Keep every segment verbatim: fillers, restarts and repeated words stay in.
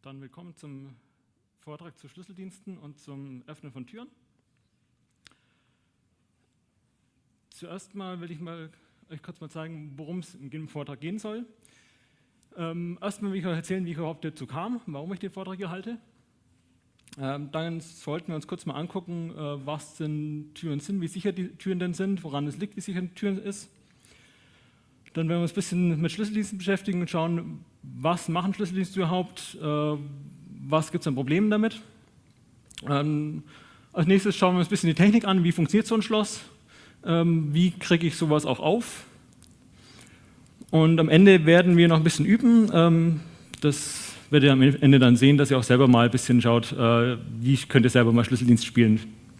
Dann willkommen zum Vortrag zu Schlüsseldiensten und zum Öffnen von Türen. Zuerst mal will ich mal euch kurz mal zeigen, worum es in dem Vortrag gehen soll. Ähm, Erstmal will ich euch erzählen, wie ich überhaupt dazu kam, warum ich den Vortrag hier halte. Ähm, dann sollten wir uns kurz mal angucken, äh, was denn Türen sind, wie sicher die Türen denn sind, woran es liegt, wie sicher eine Tür ist. Dann werden wir uns ein bisschen mit Schlüsseldiensten beschäftigen und schauen, was machen Schlüsseldienste überhaupt, äh, was gibt es an Problemen damit. Ähm, als nächstes schauen wir uns ein bisschen die Technik an, wie funktioniert so ein Schloss, ähm, wie kriege ich sowas auch auf. Und am Ende werden wir noch ein bisschen üben. Ähm, das werdet ihr am Ende dann sehen, dass ihr auch selber mal ein bisschen schaut, äh, wie könnt ihr selber mal Schlüsseldienst spielen.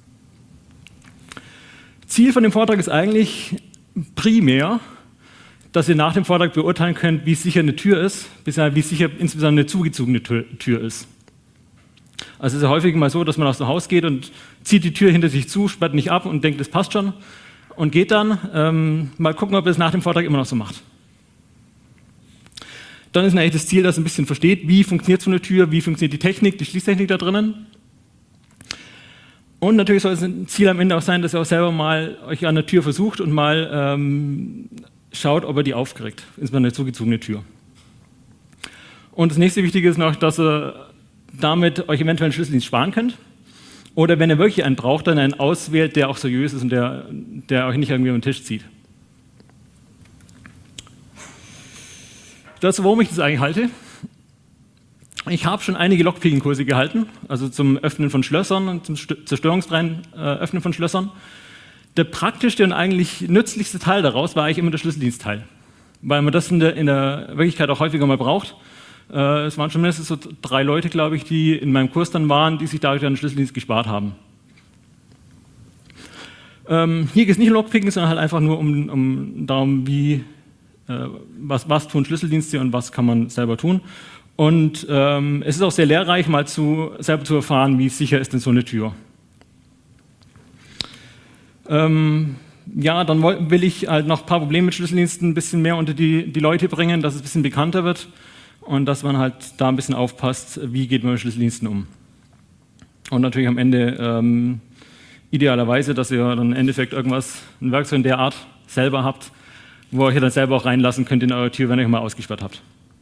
Ziel von dem Vortrag ist eigentlich primär, dass ihr nach dem Vortrag beurteilen könnt, wie sicher eine Tür ist, wie sicher insbesondere eine zugezogene Tür ist. Also es ist ja häufig mal so, dass man aus dem Haus geht und zieht die Tür hinter sich zu, sperrt nicht ab und denkt, das passt schon und geht dann. Ähm, mal gucken, ob ihr es nach dem Vortrag immer noch so macht. Dann ist eigentlich das Ziel, dass ihr ein bisschen versteht, wie funktioniert so eine Tür, wie funktioniert die Technik, die Schließtechnik da drinnen. Und natürlich soll es ein Ziel am Ende auch sein, dass ihr auch selber mal euch an der Tür versucht und mal ähm, schaut, ob ihr die aufkriegt, insbesondere eine zugezogene Tür. Und das nächste Wichtige ist noch, dass ihr damit euch eventuell einen Schlüsseldienst sparen könnt. Oder wenn ihr wirklich einen braucht, dann einen auswählt, der auch seriös ist und der, der euch nicht irgendwie über den Tisch zieht. Dazu, warum ich das eigentlich halte. Ich habe schon einige Lockpicking-Kurse gehalten, also zum Öffnen von Schlössern und zum zerstörungsfreien äh, Öffnen von Schlössern. Der praktischste und eigentlich nützlichste Teil daraus war eigentlich immer der Schlüsseldienstteil, weil man das in der, in der Wirklichkeit auch häufiger mal braucht. Äh, es waren schon mindestens so drei Leute, glaube ich, die in meinem Kurs dann waren, die sich dadurch einen Schlüsseldienst gespart haben. Ähm, hier geht es nicht um Lockpicking, sondern halt einfach nur um, um darum, wie, äh, was, was tun Schlüsseldienste und was kann man selber tun. Und ähm, es ist auch sehr lehrreich, mal zu, selber zu erfahren, wie sicher ist denn so eine Tür. Ähm, ja, dann will ich halt noch ein paar Probleme mit Schlüsseldiensten ein bisschen mehr unter die, die Leute bringen, dass es ein bisschen bekannter wird und dass man halt da ein bisschen aufpasst, wie geht man mit Schlüsseldiensten um. Und natürlich am Ende ähm, idealerweise, dass ihr dann im Endeffekt irgendwas, ein Werkzeug in der Art selber habt, wo ihr euch dann selber auch reinlassen könnt in eure Tür, wenn ihr euch mal ausgesperrt habt.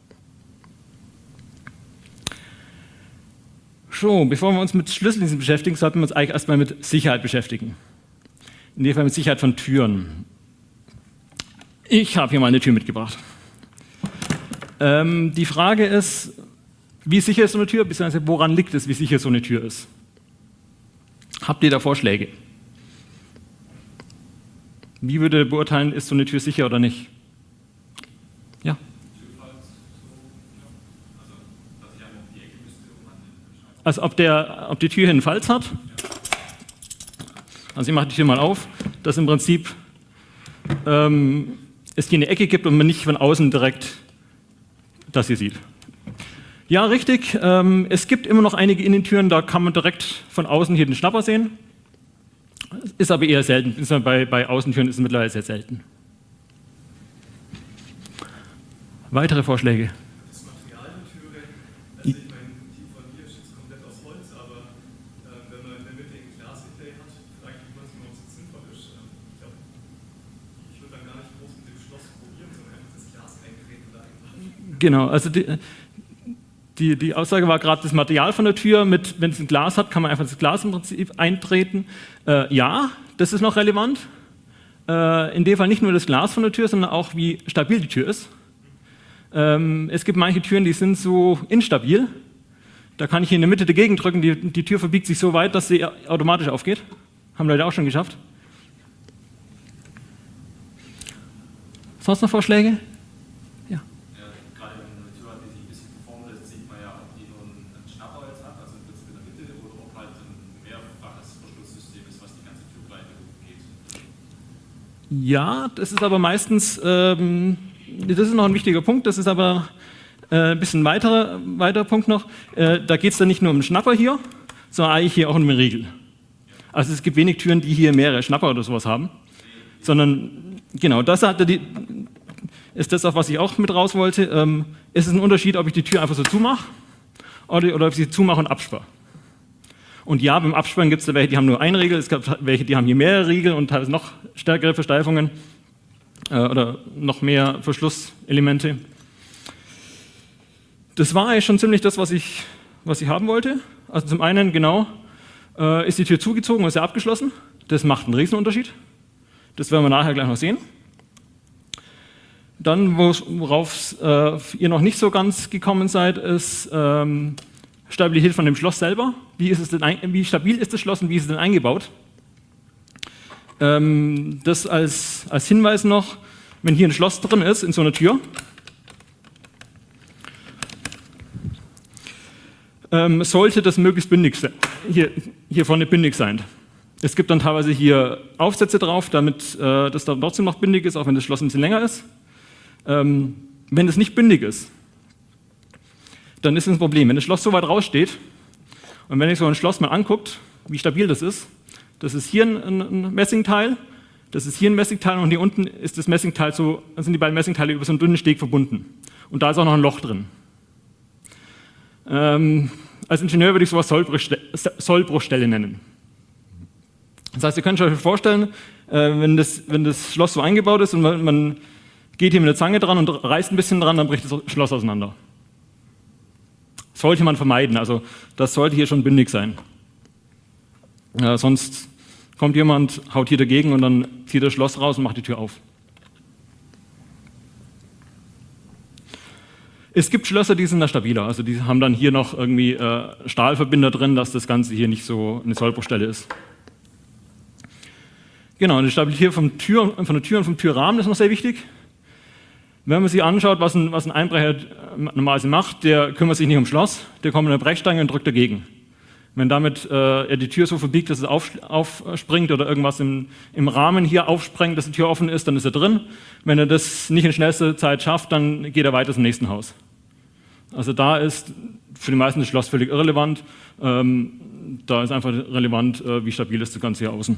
So, bevor wir uns mit Schlüsseldiensten beschäftigen, sollten wir uns eigentlich erstmal mit Sicherheit beschäftigen. In dem Fall mit Sicherheit von Türen. Ich habe hier mal eine Tür mitgebracht. Ähm, die Frage ist, wie sicher ist so eine Tür, beziehungsweise woran liegt es, wie sicher so eine Tür ist? Habt ihr da Vorschläge? Wie würdet ihr beurteilen, ist so eine Tür sicher oder nicht? Ja? Also ob, der, ob die Tür hier einen Falz hat? Also ich mache die Tür mal auf, dass im Prinzip ähm, es hier eine Ecke gibt und man nicht von außen direkt das hier sieht. Ja, richtig. Ähm, es gibt immer noch einige Innentüren, da kann man direkt von außen hier den Schnapper sehen. Ist aber eher selten. Bei, bei Außentüren ist es mittlerweile sehr selten. Weitere Vorschläge? Das Material der Türe, also ich meine, die von hier ist jetzt komplett aus Holz, aber äh, wenn man in der Mitte ein Glas-Inlay hat, frage ich mich manchmal, ob es sinnvoll ist. Ich glaube, ich würde dann gar nicht groß mit dem Schloss probieren, sondern einfach das Glas eintreten oder einmachen. Genau, also die, die, die Aussage war gerade das Material von der Tür, mit, wenn es ein Glas hat, kann man einfach das Glas im Prinzip eintreten. Äh, ja, das ist noch relevant. Äh, in dem Fall nicht nur das Glas von der Tür, sondern auch wie stabil die Tür ist. Ähm, es gibt manche Türen, die sind so instabil. Da kann ich hier in der Mitte dagegen drücken, die, die Tür verbiegt sich so weit, dass sie automatisch aufgeht. Haben Leute auch schon geschafft. Sonst noch Vorschläge? Ja. Ja, gerade wenn man eine Tür hat, die sich ein bisschen verformen lässt, sieht man ja, ob die nur einen Schnapperholz hat, also im Prinzip in der Mitte, oder ob halt ein mehrfaches Verschlusssystem ist, was die ganze Türbreite geht. Ja, das ist aber meistens, ähm, das ist noch ein wichtiger Punkt, das ist aber äh, ein bisschen weiterer, weiterer Punkt noch. Äh, da geht es dann nicht nur um den Schnapper hier, sondern eigentlich hier auch um den Riegel. Also es gibt wenig Türen, die hier mehrere Schnapper oder sowas haben, sondern genau, das hat die, ist das, auf was ich auch mit raus wollte. Ähm, es ist ein Unterschied, ob ich die Tür einfach so zumache oder, oder ob ich sie zumache und absperre. Und ja, beim Absperren gibt es welche, die haben nur einen Riegel, es gibt welche, die haben hier mehrere Riegel und teilweise noch stärkere Versteifungen äh, oder noch mehr Verschlusselemente. Das war eigentlich schon ziemlich das, was ich, was ich haben wollte. Also zum einen, genau, äh, ist die Tür zugezogen und ist ja abgeschlossen. Das macht einen Riesenunterschied. Das werden wir nachher gleich noch sehen. Dann, worauf äh, ihr noch nicht so ganz gekommen seid, ist ähm, Stabilität von dem Schloss selber. Wie, ist es denn ein, wie stabil ist das Schloss und wie ist es denn eingebaut? Ähm, das als, als Hinweis noch, wenn hier ein Schloss drin ist, in so einer Tür, ähm, sollte das möglichst bündig sein, hier, hier vorne bündig sein. Es gibt dann teilweise hier Aufsätze drauf, damit äh, das dann trotzdem noch bündig ist, auch wenn das Schloss ein bisschen länger ist. Ähm, wenn es nicht bündig ist, dann ist es ein Problem. Wenn das Schloss so weit raussteht und wenn ich so ein Schloss mal anguckt, wie stabil das ist, das ist hier ein, ein Messingteil, das ist hier ein Messingteil und hier unten ist das Messingteil so, sind die beiden Messingteile über so einen dünnen Steg verbunden. Und da ist auch noch ein Loch drin. Ähm, als Ingenieur würde ich sowas Sollbruchstelle, Sollbruchstelle nennen. Das heißt, ihr könnt euch vorstellen, äh, wenn, das, wenn das Schloss so eingebaut ist und man, man geht hier mit der Zange dran und reißt ein bisschen dran, dann bricht das Schloss auseinander. Sollte man vermeiden, also das sollte hier schon bündig sein. Äh, sonst kommt jemand, haut hier dagegen und dann zieht das Schloss raus und macht die Tür auf. Es gibt Schlösser, die sind da stabiler, also die haben dann hier noch irgendwie äh, Stahlverbinder drin, dass das Ganze hier nicht so eine Sollbruchstelle ist. Genau, die Stabilität vom Tür, von der Tür und vom Türrahmen ist noch sehr wichtig. Wenn man sich anschaut, was ein, was ein Einbrecher normalerweise macht, der kümmert sich nicht ums Schloss, der kommt mit einer Brechstange und drückt dagegen. Wenn damit äh, er die Tür so verbiegt, dass es auf, aufspringt oder irgendwas im, im Rahmen hier aufsprengt, dass die Tür offen ist, dann ist er drin. Wenn er das nicht in schnellster Zeit schafft, dann geht er weiter zum nächsten Haus. Also da ist für die meisten das Schloss völlig irrelevant. Ähm, da ist einfach relevant, äh, wie stabil ist das Ganze hier außen.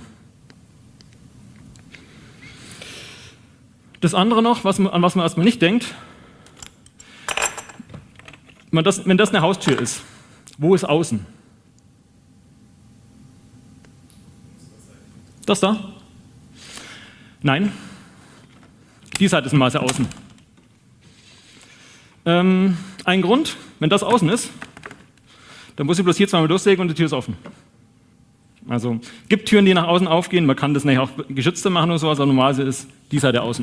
Das andere noch, was man, an was man erstmal nicht denkt, wenn das, wenn das eine Haustür ist, wo ist außen? Das da? Nein. Die Seite ist normalerweise außen. Ähm, ein Grund, wenn das außen ist, dann muss ich bloß hier zweimal durchsägen und die Tür ist offen. Also es gibt Türen, die nach außen aufgehen, man kann das nicht auch geschützter machen oder sowas, aber normalerweise ist die Seite außen.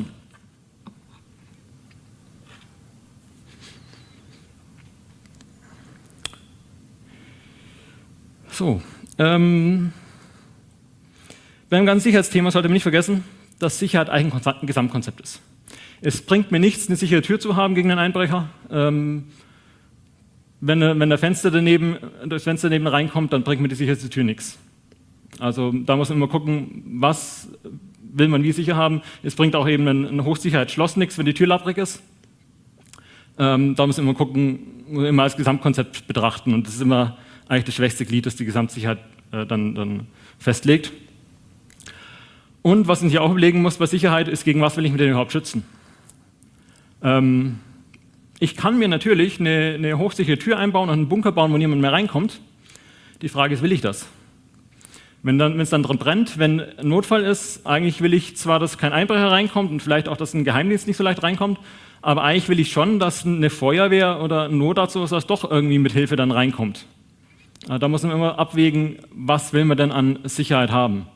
So, ähm, beim ganzen Sicherheitsthema sollte man nicht vergessen, dass Sicherheit eigentlich ein Gesamtkonzept ist. Es bringt mir nichts, eine sichere Tür zu haben gegen einen Einbrecher. Ähm, wenn, wenn der Fenster daneben, das Fenster daneben reinkommt, dann bringt mir die sicherste Tür nichts. Also da muss man immer gucken, was will man wie sicher haben. Es bringt auch eben ein, ein Hochsicherheitsschloss nichts, wenn die Tür lapprig ist. Ähm, da muss man immer gucken, immer als Gesamtkonzept betrachten und das ist immer eigentlich das schwächste Glied, das die Gesamtsicherheit äh, dann, dann festlegt. Und was man sich auch überlegen muss bei Sicherheit ist, gegen was will ich mich denn überhaupt schützen? Ähm, ich kann mir natürlich eine, eine hochsichere Tür einbauen und einen Bunker bauen, wo niemand mehr reinkommt. Die Frage ist, will ich das? Wenn dann, wenn es dann drin brennt, wenn ein Notfall ist, eigentlich will ich zwar, dass kein Einbrecher reinkommt und vielleicht auch, dass ein Geheimdienst nicht so leicht reinkommt, aber eigentlich will ich schon, dass eine Feuerwehr oder ein Notarzt oder sowas doch irgendwie mit Hilfe dann reinkommt. Da muss man immer abwägen, was will man denn an Sicherheit haben.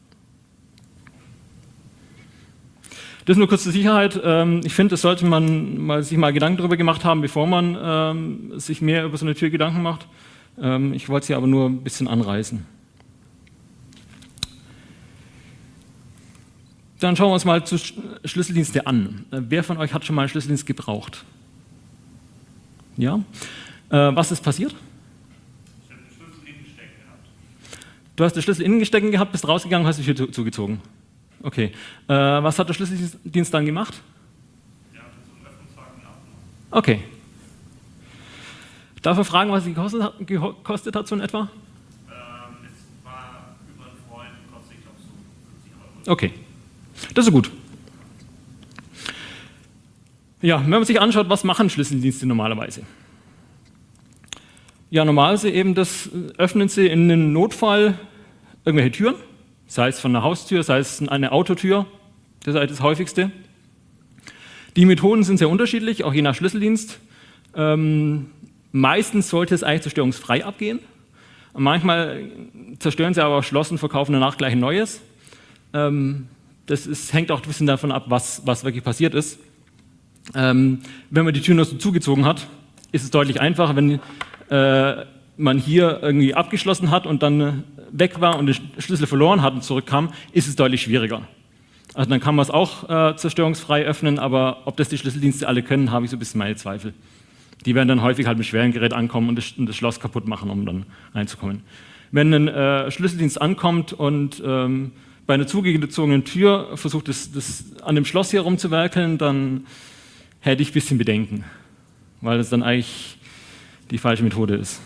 Das nur kurz zur Sicherheit. Ich finde, das sollte man mal, sich mal Gedanken darüber gemacht haben, bevor man ähm, sich mehr über so eine Tür Gedanken macht. Ähm, ich wollte sie aber nur ein bisschen anreißen. Dann schauen wir uns mal zu Schlüsseldienste an. Wer von euch hat schon mal einen Schlüsseldienst gebraucht? Ja? Äh, was ist passiert? Ich habe den Schlüssel innen stecken gehabt. Du hast den Schlüssel innen stecken gehabt, bist rausgegangen, hast die Tür zu, zugezogen. Okay. Äh, was hat der Schlüsseldienst dann gemacht? Ja, das ist so ein Öffnungshaken abgemacht. Okay. Darf man fragen, was es gekostet hat, gekostet hat so in etwa? Ähm, es war über einen Freund, kostet ich glaube so fünfzig Euro. Okay. Das ist gut. Ja, wenn man sich anschaut, was machen Schlüsseldienste normalerweise? Ja, normalerweise eben das öffnen Sie in einem Notfall irgendwelche Türen, sei es von einer Haustür, sei es eine Autotür, das ist das häufigste. Die Methoden sind sehr unterschiedlich, auch je nach Schlüsseldienst. Ähm, meistens sollte es eigentlich zerstörungsfrei abgehen. Manchmal zerstören sie aber auch Schloss und verkaufen danach gleich ein neues. Ähm, das ist, hängt auch ein bisschen davon ab, was, was wirklich passiert ist. Ähm, wenn man die Tür nur so zugezogen hat, ist es deutlich einfacher. Wenn äh, man hier irgendwie abgeschlossen hat und dann weg war und den Schlüssel verloren hat und zurückkam, ist es deutlich schwieriger. Also dann kann man es auch äh, zerstörungsfrei öffnen, aber ob das die Schlüsseldienste alle können, habe ich so ein bisschen meine Zweifel. Die werden dann häufig halt mit schweren Gerät ankommen und das, und das Schloss kaputt machen, um dann reinzukommen. Wenn ein äh, Schlüsseldienst ankommt und ähm, bei einer zugezogenen Tür versucht, das, das an dem Schloss hier rumzuwerkeln, dann hätte ich ein bisschen Bedenken, weil das dann eigentlich die falsche Methode ist.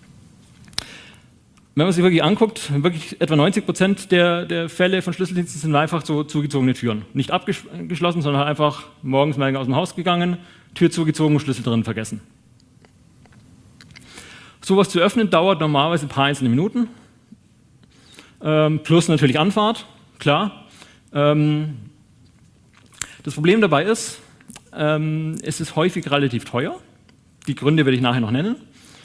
Wenn man sich wirklich anguckt, wirklich etwa neunzig Prozent der, der Fälle von Schlüsseldiensten sind einfach so zugezogene Türen. Nicht abgeschlossen, sondern einfach morgens mal aus dem Haus gegangen, Tür zugezogen, Schlüssel drin vergessen. Sowas zu öffnen dauert normalerweise ein paar einzelne Minuten, ähm, plus natürlich Anfahrt, klar. Ähm, das Problem dabei ist, ähm, es ist häufig relativ teuer. Die Gründe werde ich nachher noch nennen.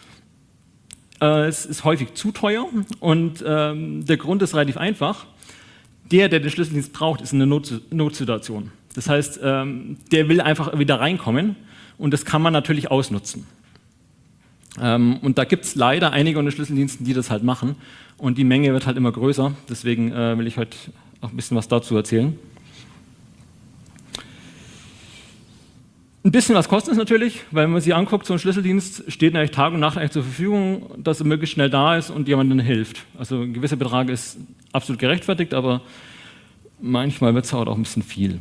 Es ist häufig zu teuer und ähm, der Grund ist relativ einfach. Der, der den Schlüsseldienst braucht, ist in einer Not Notsituation. Das heißt, ähm, der will einfach wieder reinkommen und das kann man natürlich ausnutzen. Ähm, und da gibt es leider einige unter Schlüsseldiensten, die das halt machen und die Menge wird halt immer größer. Deswegen äh, will ich heute auch ein bisschen was dazu erzählen. Ein bisschen was kostet es natürlich, weil wenn man sich anguckt, so ein Schlüsseldienst steht eigentlich Tag und Nacht eigentlich zur Verfügung, dass er möglichst schnell da ist und jemandem hilft. Also ein gewisser Betrag ist absolut gerechtfertigt, aber manchmal wird es auch ein bisschen viel.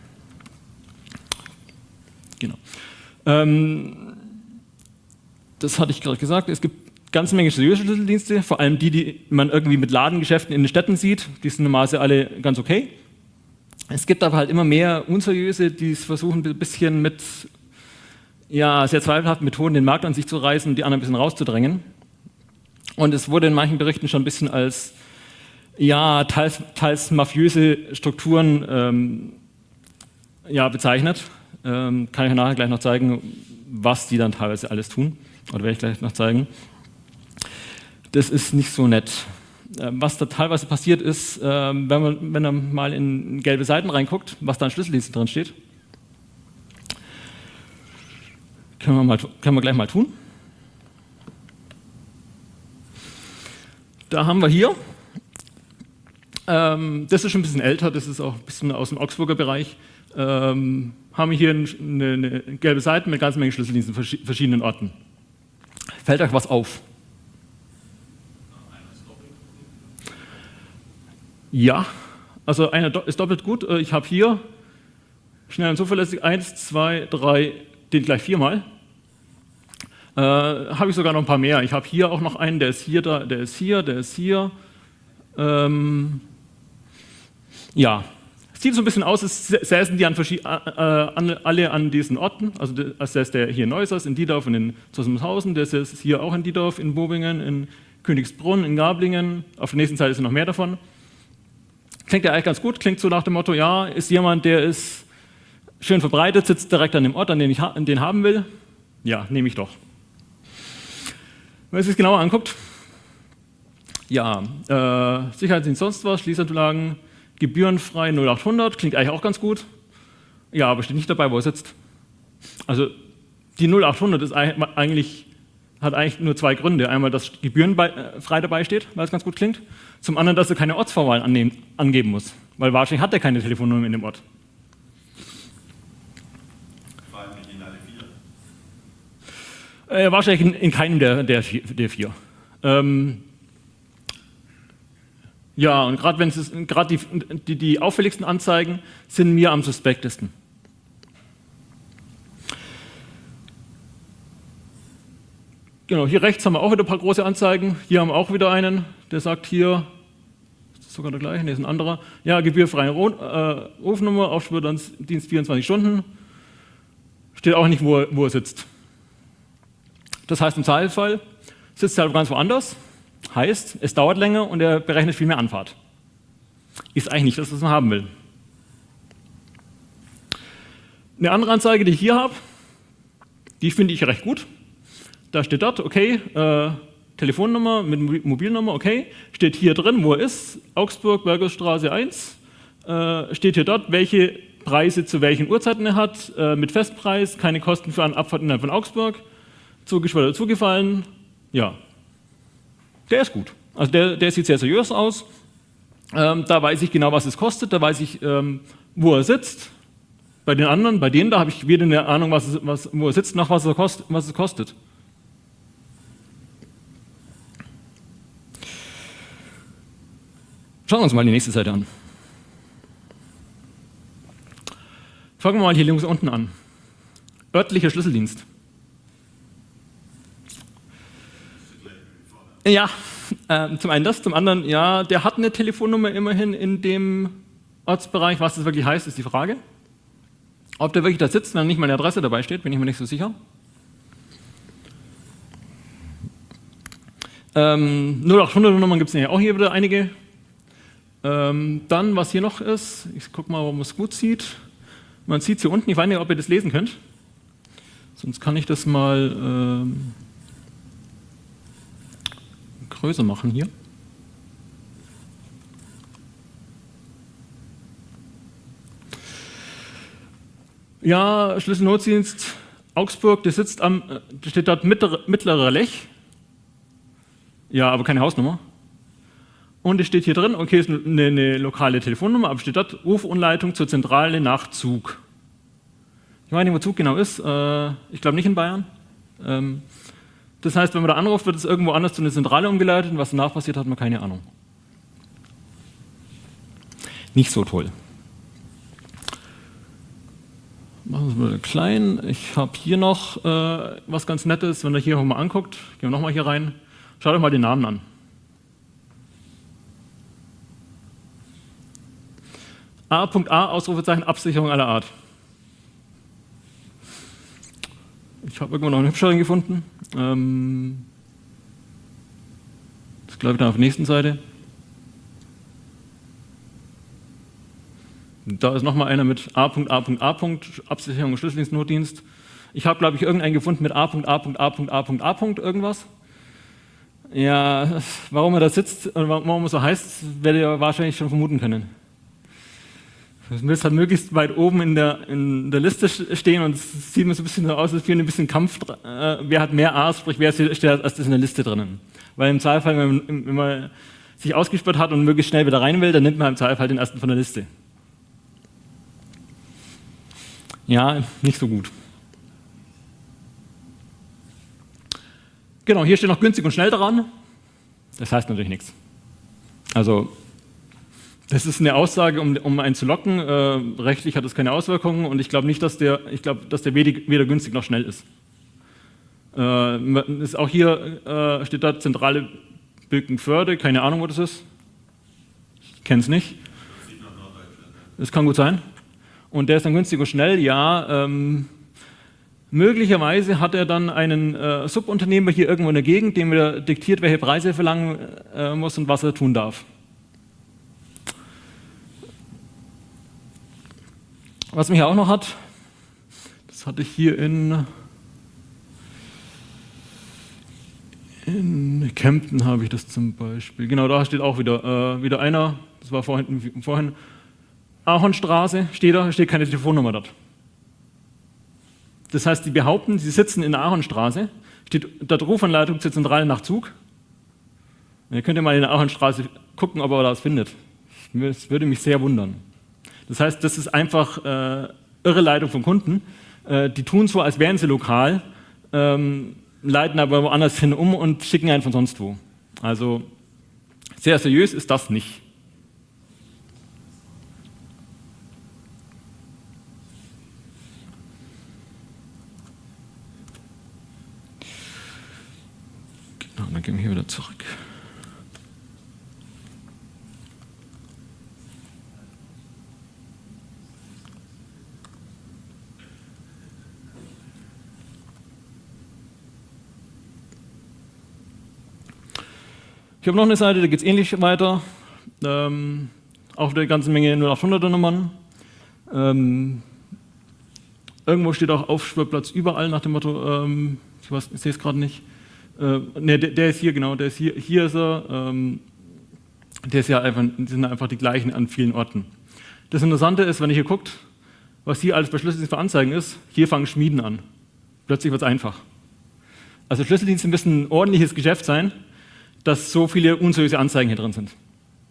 Genau. Ähm, das hatte ich gerade gesagt, es gibt eine ganze Menge seriöse Schlüsseldienste, vor allem die, die man irgendwie mit Ladengeschäften in den Städten sieht, die sind normalerweise alle ganz okay. Es gibt aber halt immer mehr unseriöse, die es versuchen, ein bisschen mit ja, sehr zweifelhaften Methoden den Markt an sich zu reißen und die anderen ein bisschen rauszudrängen. Und es wurde in manchen Berichten schon ein bisschen als ja, teils, teils mafiöse Strukturen ähm, ja, bezeichnet. Ähm, kann ich nachher gleich noch zeigen, was die dann teilweise alles tun. Oder werde ich gleich noch zeigen. Das ist nicht so nett. Was da teilweise passiert ist, wenn man, wenn man mal in gelbe Seiten reinguckt, was da an Schlüsseldiensten drin steht. Können wir, mal, können wir gleich mal tun. Da haben wir hier, ähm, das ist schon ein bisschen älter, das ist auch ein bisschen aus dem Augsburger Bereich, ähm, haben wir hier eine, eine gelbe Seite mit ganz Menge Schlüsseldiensten an verschiedenen Orten. Fällt euch was auf? Ja, also einer ist doppelt gut. Ich habe hier schnell und zuverlässig eins, zwei, drei, den gleich viermal. Äh, habe ich sogar noch ein paar mehr. Ich habe hier auch noch einen, der ist hier, da, der ist hier, der ist hier. Ähm, ja, sieht so ein bisschen aus, als säßen die an äh, an, alle an diesen Orten. Also als säß der hier in Neusaß, in Diedorf und in Zusammenhausen, der ist hier auch in Diedorf, in Bobingen, in Königsbrunn, in Gablingen. Auf der nächsten Seite sind noch mehr davon. Klingt ja eigentlich ganz gut, klingt so nach dem Motto, ja, ist jemand, der ist schön verbreitet, sitzt direkt an dem Ort, an den ich an den haben will? Ja, nehme ich doch. Wenn man sich das genauer anguckt, ja, äh, Sicherheitsdienst sonst was, Schließanlagen, gebührenfrei null acht hundert, klingt eigentlich auch ganz gut. Ja, aber steht nicht dabei, wo er sitzt. Also die null acht hundert ist eigentlich, hat eigentlich nur zwei Gründe. Einmal, dass gebührenfrei dabei steht, weil es ganz gut klingt. Zum anderen, dass er keine Ortsvorwahl annehmen, angeben muss, weil wahrscheinlich hat er keine Telefonnummer in dem Ort. Vor allem nicht in alle vier? Äh, wahrscheinlich in, in keinem der, der, der vier. Ähm, ja, und gerade die, die, die auffälligsten Anzeigen sind mir am suspektesten. Genau, hier rechts haben wir auch wieder ein paar große Anzeigen. Hier haben wir auch wieder einen, der sagt hier, ist das sogar der gleiche, ne, ist ein anderer. Ja, gebührfreie äh, Rufnummer, Aufspürdienst vierundzwanzig Stunden. Steht auch nicht, wo er, wo er sitzt. Das heißt im Zweifelsfall, sitzt halt ganz woanders, heißt, es dauert länger und er berechnet viel mehr Anfahrt. Ist eigentlich nicht das, was man haben will. Eine andere Anzeige, die ich hier habe, die finde ich recht gut. Da steht dort, okay, äh, Telefonnummer mit Mobilnummer, okay, steht hier drin, wo er ist, Augsburg, Bergerstraße eins, äh, steht hier dort, welche Preise zu welchen Uhrzeiten er hat, äh, mit Festpreis, keine Kosten für eine Abfahrt innerhalb von Augsburg, zugefallen oder zugefallen, ja, der ist gut. Also der, der sieht sehr seriös aus, ähm, da weiß ich genau, was es kostet, da weiß ich, ähm, wo er sitzt. Bei den anderen, bei denen da habe ich weder eine Ahnung, was, was, wo er sitzt, noch was, er kost, was es kostet. Schauen wir uns mal die nächste Seite an. Fangen wir mal hier links unten an. Örtlicher Schlüsseldienst. Ja, äh, zum einen das, zum anderen, ja, der hat eine Telefonnummer immerhin in dem Ortsbereich. Was das wirklich heißt, ist die Frage. Ob der wirklich da sitzt, wenn nicht mal eine Adresse dabei steht, bin ich mir nicht so sicher. Ähm, null acht hundert Nummern gibt es ja auch hier wieder einige. Ähm, dann, was hier noch ist, ich gucke mal, ob man es gut sieht. Man sieht es hier unten, ich weiß nicht, ob ihr das lesen könnt. Sonst kann ich das mal ähm, größer machen hier. Ja, Schlüsselnotdienst Augsburg, der sitzt am, der steht dort Mittlerer Lech. Ja, aber keine Hausnummer. Und es steht hier drin, okay, ist eine, eine lokale Telefonnummer, aber steht dort Rufunleitung zur Zentrale nach Zug. Ich weiß nicht, wo Zug genau ist, äh, ich glaube nicht in Bayern. Ähm, das heißt, wenn man da anruft, wird es irgendwo anders zu einer Zentrale umgeleitet und was danach passiert, hat man keine Ahnung. Nicht so toll. Machen wir es mal klein. Ich habe hier noch äh, was ganz Nettes, wenn ihr hier mal anguckt, gehen wir nochmal hier rein, schaut euch mal den Namen an. A Punkt A, Ausrufezeichen, Absicherung aller Art. Ich habe irgendwo noch einen hübscheren gefunden. Ähm, das glaube ich dann auf der nächsten Seite. Da ist nochmal einer mit A Punkt A Punkt A Punkt, Absicherung und Schlüsseldienstnotdienst. Ich habe, glaube ich, irgendeinen gefunden mit A Punkt A Punkt A Punkt A Punkt A Punkt irgendwas. Ja, warum er da sitzt und warum er so heißt, werdet ihr wahrscheinlich schon vermuten können. Es müsste halt möglichst weit oben in der, in der Liste stehen und es sieht mir so ein bisschen so aus, als wäre ein bisschen Kampf, äh, wer hat mehr A's, sprich wer steht als das in der Liste drinnen. Weil im Zweifel, wenn man, wenn man sich ausgesperrt hat und möglichst schnell wieder rein will, dann nimmt man im Zweifel den ersten von der Liste. Ja, nicht so gut. Genau, hier steht noch günstig und schnell dran. Das heißt natürlich nichts. Also das ist eine Aussage, um, um einen zu locken. Äh, rechtlich hat das keine Auswirkungen und ich glaube nicht, dass der, ich glaube, dass der weder günstig noch schnell ist. Äh, ist auch hier äh, steht da Zentrale Birkenförde, keine Ahnung, wo das ist. Ich kenne es nicht. Das kann gut sein. Und der ist dann günstig und schnell, ja. Ähm, möglicherweise hat er dann einen äh, Subunternehmer hier irgendwo in der Gegend, dem er diktiert, welche Preise er verlangen äh, muss und was er tun darf. Was mich auch noch hat, das hatte ich hier in, in Kempten habe ich das zum Beispiel. Genau, da steht auch wieder, äh, wieder einer, das war vorhin, vorhin Ahornstraße, steht da, steht keine Telefonnummer dort. Das heißt, die behaupten, sie sitzen in der Ahornstraße, steht dort Rufanleitung zur Zentrale nach Zug. Ihr könnt ja mal in der Ahornstraße gucken, ob er das findet. Das würde mich sehr wundern. Das heißt, das ist einfach äh, Irreleitung von Kunden. Äh, die tun so, als wären sie lokal, ähm, leiten aber woanders hin um und schicken einen von sonst wo. Also sehr seriös ist das nicht. Genau, dann gehen wir hier wieder zurück. Ich habe noch eine Seite, da geht es ähnlich weiter. Ähm, auch eine ganze Menge null acht hunderter Nummern. Ähm, irgendwo steht auch Aufspürplatz überall nach dem Motto, ähm, ich, weiß, ich sehe es gerade nicht. Äh, ne, der, der ist hier, genau, der ist hier, hier ist er. Ähm, der ist ja einfach, sind einfach die gleichen an vielen Orten. Das Interessante ist, wenn ihr hier guckt, was hier alles bei Schlüsseldienst für Anzeigen ist, hier fangen Schmieden an. Plötzlich wird es einfach. Also Schlüsseldienste müssen ein ordentliches Geschäft sein, dass so viele unseriöse Anzeigen hier drin sind.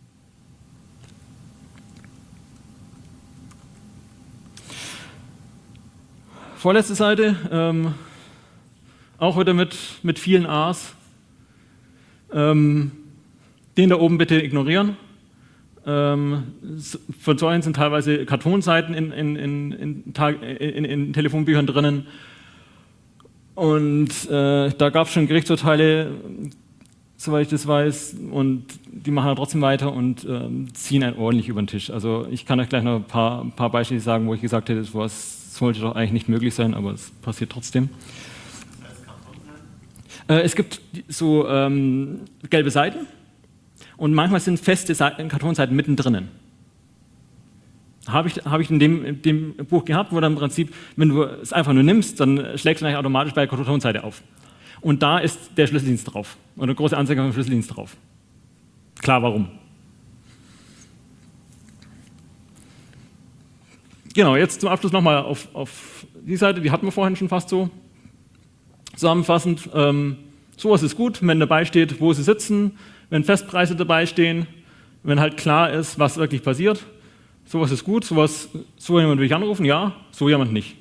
Vorletzte Seite, ähm, auch wieder mit, mit vielen A's. Ähm, den da oben bitte ignorieren. Ähm, von solchen sind teilweise Kartonseiten in, in, in, in, in, in Telefonbüchern drinnen. Und äh, da gab es schon Gerichtsurteile, soweit ich das weiß, und die machen trotzdem weiter und ähm, ziehen einen ordentlich über den Tisch. Also ich kann euch gleich noch ein paar, ein paar Beispiele sagen, wo ich gesagt hätte, das sollte doch eigentlich nicht möglich sein, aber es passiert trotzdem. Äh, es gibt so ähm, gelbe Seiten und manchmal sind feste Seiten, Kartonseiten mittendrin. Habe ich, hab ich in, dem, in dem Buch gehabt, wo dann im Prinzip, wenn du es einfach nur nimmst, dann schlägst du eigentlich automatisch bei der Kartonseite auf. Und da ist der Schlüsseldienst drauf. Oder eine große Anzeige vom Schlüsseldienst drauf. Klar, warum. Genau, jetzt zum Abschluss nochmal auf, auf die Seite, die hatten wir vorhin schon fast so. Zusammenfassend, ähm, sowas ist gut, wenn dabei steht, wo sie sitzen, wenn Festpreise dabei stehen, wenn halt klar ist, was wirklich passiert. Sowas ist gut, sowas, so jemand will ich anrufen, ja, so jemand nicht.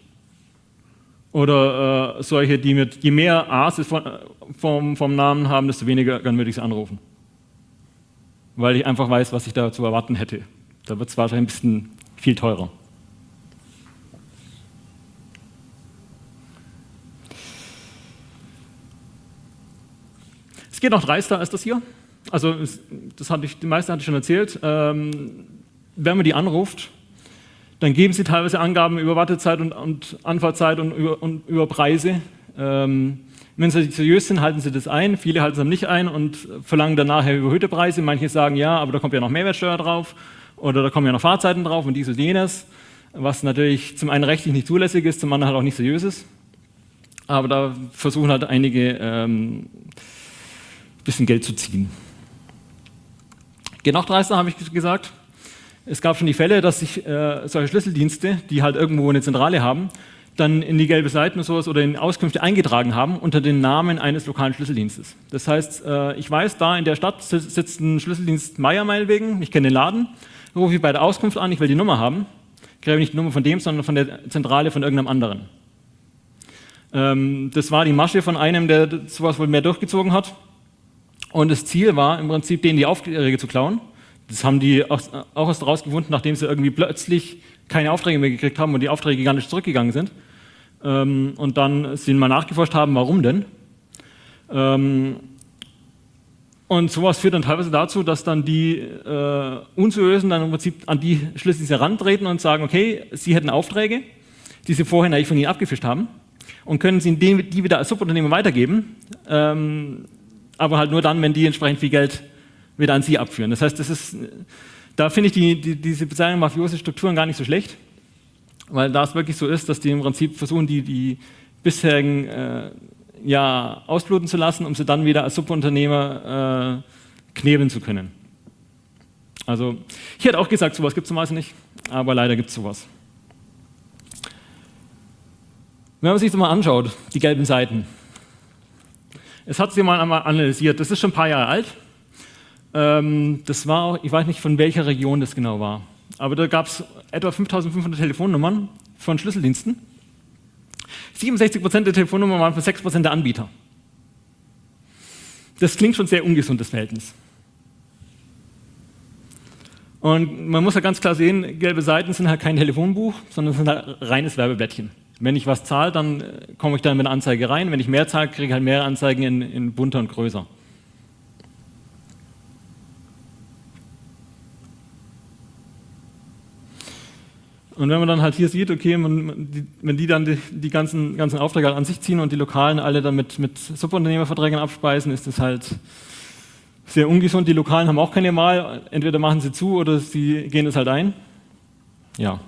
Oder äh, solche, die mit, je mehr A's vom, vom Namen haben, desto weniger dann würde ich sie anrufen. Weil ich einfach weiß, was ich da zu erwarten hätte. Da wird es wahrscheinlich ein bisschen viel teurer. Es geht noch dreister als das hier. Also das hatte ich, die meisten hatte ich schon erzählt. Ähm, wenn man die anruft, dann geben sie teilweise Angaben über Wartezeit und, und Anfahrtzeit und über, und über Preise. Ähm, wenn sie seriös sind, halten sie das ein. Viele halten es nicht ein und verlangen dann nachher überhöhte Preise. Manche sagen, ja, aber da kommt ja noch Mehrwertsteuer drauf oder da kommen ja noch Fahrzeiten drauf und dies und jenes, was natürlich zum einen rechtlich nicht zulässig ist, zum anderen halt auch nicht seriös ist. Aber da versuchen halt einige ähm, ein bisschen Geld zu ziehen. Geht noch dreister, habe ich gesagt. Es gab schon die Fälle, dass sich äh, solche Schlüsseldienste, die halt irgendwo eine Zentrale haben, dann in die gelbe Seiten und sowas oder in Auskünfte eingetragen haben unter den Namen eines lokalen Schlüsseldienstes. Das heißt, äh, ich weiß, da in der Stadt sitzt ein Schlüsseldienst Meier meinetwegen, ich kenne den Laden, rufe ich bei der Auskunft an, ich will die Nummer haben, kriege nicht die Nummer von dem, sondern von der Zentrale von irgendeinem anderen. Ähm, das war die Masche von einem, der sowas wohl mehr durchgezogen hat. Und das Ziel war im Prinzip, denen die Aufträge zu klauen. Das haben die auch, auch erst rausgefunden, nachdem sie irgendwie plötzlich keine Aufträge mehr gekriegt haben und die Aufträge gigantisch zurückgegangen sind. Ähm, und dann sie mal nachgeforscht haben, warum denn. Ähm, und sowas führt dann teilweise dazu, dass dann die äh, Unseriösen dann im Prinzip an die Schlüsseldienste herantreten und sagen, okay, sie hätten Aufträge, die sie vorher eigentlich von ihnen abgefischt haben und können sie die, die wieder als Subunternehmer weitergeben. Ähm, aber halt nur dann, wenn die entsprechend viel Geld wieder an sie abführen. Das heißt, das ist, da finde ich die, die, diese Bezeichnung mafiose Strukturen gar nicht so schlecht, weil da es wirklich so ist, dass die im Prinzip versuchen, die, die bisherigen äh, ja, ausbluten zu lassen, um sie dann wieder als Subunternehmer äh, knebeln zu können. Also, ich hätte auch gesagt, sowas gibt es normalerweise nicht, aber leider gibt es sowas. Wenn man sich das mal anschaut, die gelben Seiten, es hat sich mal einmal analysiert, das ist schon ein paar Jahre alt. Ähm, das war auch, ich weiß nicht, von welcher Region das genau war, aber da gab es etwa fünftausendfünfhundert Telefonnummern von Schlüsseldiensten. siebenundsechzig Prozent der Telefonnummern waren für sechs Prozent der Anbieter. Das klingt schon sehr ungesund, das Verhältnis. Und man muss ja ganz klar sehen, gelbe Seiten sind halt kein Telefonbuch, sondern sind halt reines Werbeblättchen. Wenn ich was zahle, dann komme ich dann mit einer Anzeige rein. Wenn ich mehr zahle, kriege ich halt mehr Anzeigen in, in bunter und größer. Und wenn man dann halt hier sieht, okay, man, die, wenn die dann die, die ganzen, ganzen Aufträge an sich ziehen und die Lokalen alle dann mit, mit Subunternehmerverträgen abspeisen, ist das halt Sehr ungesund, die Lokalen haben auch keine Wahl. Entweder machen sie zu oder sie gehen es halt ein. Ja.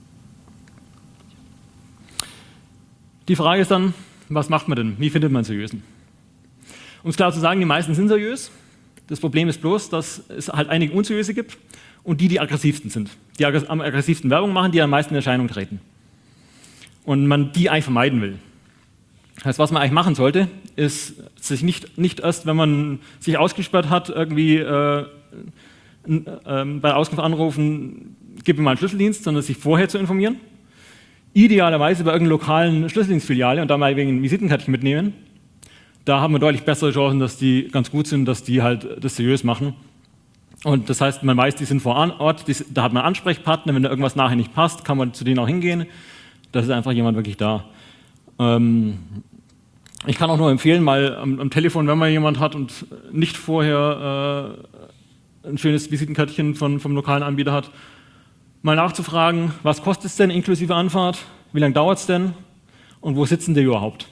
Die Frage ist dann, was macht man denn? Wie findet man seriösen? Um es klar zu sagen, die meisten sind seriös. Das Problem ist bloß, dass es halt einige unseriöse gibt und die, die aggressivsten sind. Die am aggressivsten Werbung machen, die am meisten in Erscheinung treten. Und man die eigentlich vermeiden will. Das heißt, was man eigentlich machen sollte, ist sich nicht, nicht erst, wenn man sich ausgesperrt hat, irgendwie äh, äh, bei Auskunft anrufen, gib mir mal einen Schlüsseldienst, sondern sich vorher zu informieren. Idealerweise bei irgendeiner lokalen Schlüsseldienstfiliale und da mal wegen Visitenkärtchen mitnehmen. Da haben wir deutlich bessere Chancen, dass die ganz gut sind, dass die halt das seriös machen. Und das heißt, man weiß, die sind vor Ort, die, da hat man einen Ansprechpartner, wenn da irgendwas nachher nicht passt, kann man zu denen auch hingehen. Da ist einfach jemand wirklich da. Ähm, Ich kann auch nur empfehlen, mal am, am Telefon, wenn man jemand hat und nicht vorher äh, ein schönes Visitenkärtchen von, vom lokalen Anbieter hat, mal nachzufragen, was kostet es denn inklusive Anfahrt, wie lange dauert es denn und wo sitzen die überhaupt?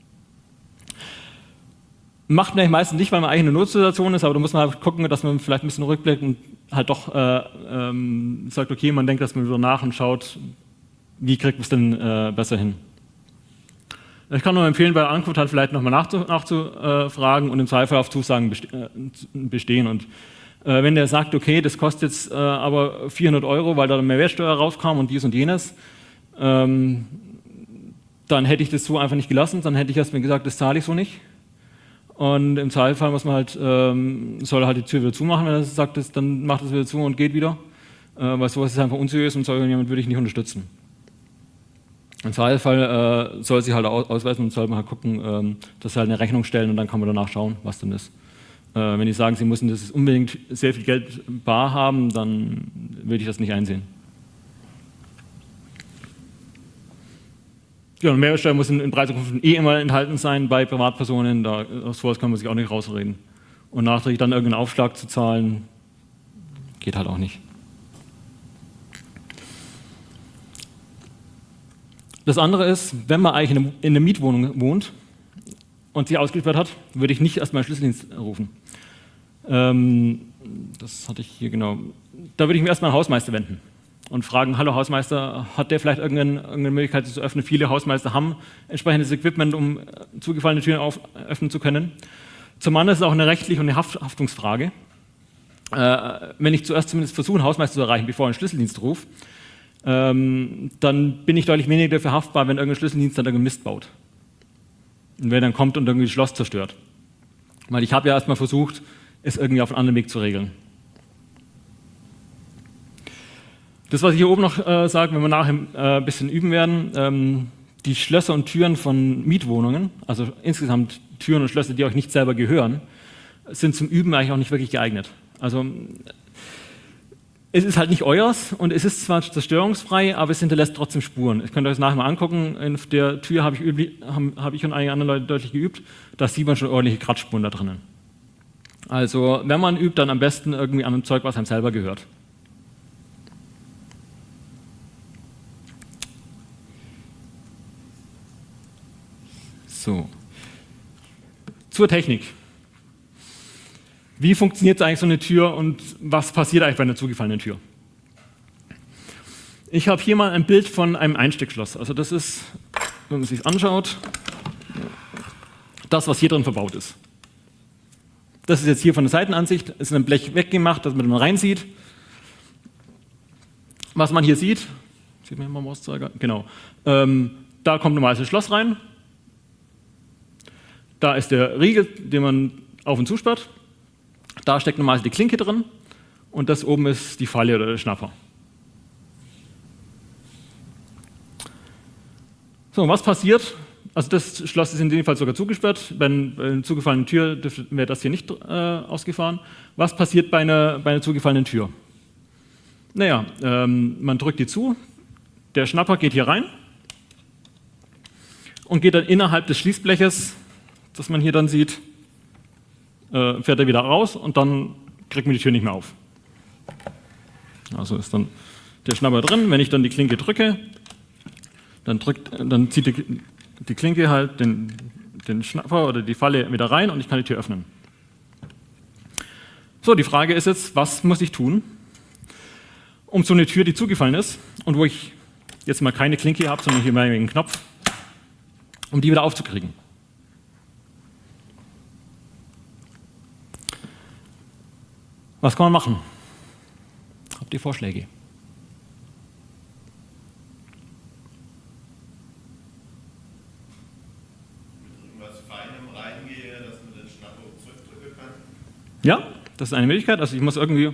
Macht man meistens nicht, weil man eigentlich in einer Notsituation ist, aber da muss man halt gucken, dass man vielleicht ein bisschen rückblickt und halt doch äh, ähm, sagt, okay, man denkt das mal wieder nach und schaut, wie kriegt man es denn äh, besser hin. Ich kann nur empfehlen, bei der Ankunft halt vielleicht nochmal nachzufragen äh, und im Zweifel auf Zusagen bestehen. Und äh, wenn der sagt, okay, das kostet jetzt äh, aber vierhundert Euro, weil da eine Mehrwertsteuer rauskam und dies und jenes, ähm, dann hätte ich das so einfach nicht gelassen, dann hätte ich erstmal gesagt, das zahle ich so nicht. Und im Zweifel muss man halt, ähm, soll er halt die Tür wieder zumachen, wenn er sagt, das, dann macht es wieder zu und geht wieder. Äh, weil sowas ist einfach unseriös und so jemand würde ich nicht unterstützen. Im Zweifelsfall äh, soll sich halt ausweisen und soll man halt gucken, ähm, dass sie halt eine Rechnung stellen und dann kann man danach schauen, was denn ist. Äh, wenn die sagen, sie müssen das unbedingt sehr viel Geld bar haben, dann würde ich das nicht einsehen. Ja, und Mehrwertsteuer muss in, in Preisankünften eh immer enthalten sein bei Privatpersonen, da, aus sowas kann man sich auch nicht rausreden. Und nachträglich dann irgendeinen Aufschlag zu zahlen, geht halt auch nicht. Das andere ist, wenn man eigentlich in einer Mietwohnung wohnt und sich ausgesperrt hat, würde ich nicht erstmal einen Schlüsseldienst rufen. Ähm, das hatte ich hier genau. Da würde ich mir erstmal einen Hausmeister wenden und fragen, hallo Hausmeister, hat der vielleicht irgendeine, irgendeine Möglichkeit, das zu öffnen? Viele Hausmeister haben entsprechendes Equipment, um zugefallene Türen auf, öffnen zu können. Zum anderen ist es auch eine rechtliche und eine Haft, Haftungsfrage. Äh, wenn ich zuerst zumindest versuche, einen Hausmeister zu erreichen, bevor ich einen Schlüsseldienst rufe, ähm, dann bin ich deutlich weniger dafür haftbar, wenn irgendein Schlüsseldienst dann irgendeinen Mist baut. Und wer dann kommt und irgendwie das Schloss zerstört. Weil ich habe ja erstmal versucht, es irgendwie auf einen anderen Weg zu regeln. Das, was ich hier oben noch äh, sage, wenn wir nachher äh, ein bisschen üben werden, ähm, die Schlösser und Türen von Mietwohnungen, also insgesamt Türen und Schlösser, die euch nicht selber gehören, sind zum Üben eigentlich auch nicht wirklich geeignet. Also es ist halt nicht euers und es ist zwar zerstörungsfrei, aber es hinterlässt trotzdem Spuren. Ich könnt euch das nachher mal angucken. In der Tür habe ich, hab, hab ich und einige andere Leute deutlich geübt. Da sieht man schon ordentliche Kratzspuren da drinnen. Also wenn man übt, dann am besten irgendwie an einem Zeug, was einem selber gehört. So. Zur Technik. Wie funktioniert eigentlich so eine Tür und was passiert eigentlich bei einer zugefallenen Tür? Ich habe hier mal ein Bild von einem Einsteckschloss. Also das ist, wenn man sich das anschaut, das, was hier drin verbaut ist. Das ist jetzt hier von der Seitenansicht, ist ein Blech weggemacht, dass man da rein sieht. Was man hier sieht, sieht man hier mal Mauszeiger, genau, ähm, da kommt normales Schloss rein. Da ist der Riegel, den man auf und zusperrt. Da steckt normalerweise die Klinke drin und das oben ist die Falle oder der Schnapper. So, was passiert? Also das Schloss ist in dem Fall sogar zugesperrt. Bei einer zugefallenen Tür wäre das hier nicht äh, ausgefahren. Was passiert bei einer, bei einer zugefallenen Tür? Naja, ähm, man drückt die zu, der Schnapper geht hier rein und geht dann innerhalb des Schließbleches, das man hier dann sieht, äh, fährt er wieder raus und dann kriegt man die Tür nicht mehr auf. Also ist dann der Schnapper drin. Wenn ich dann die Klinke drücke, dann, drückt, dann zieht die, die Klinke halt den, den Schnapper oder die Falle wieder rein und ich kann die Tür öffnen. So, die Frage ist jetzt, was muss ich tun, um so eine Tür, die zugefallen ist und wo ich jetzt mal keine Klinke habe, sondern hier mal einen Knopf, um die wieder aufzukriegen. Was kann man machen? Habt ihr Vorschläge? Ja, das ist eine Möglichkeit. Also ich muss irgendwie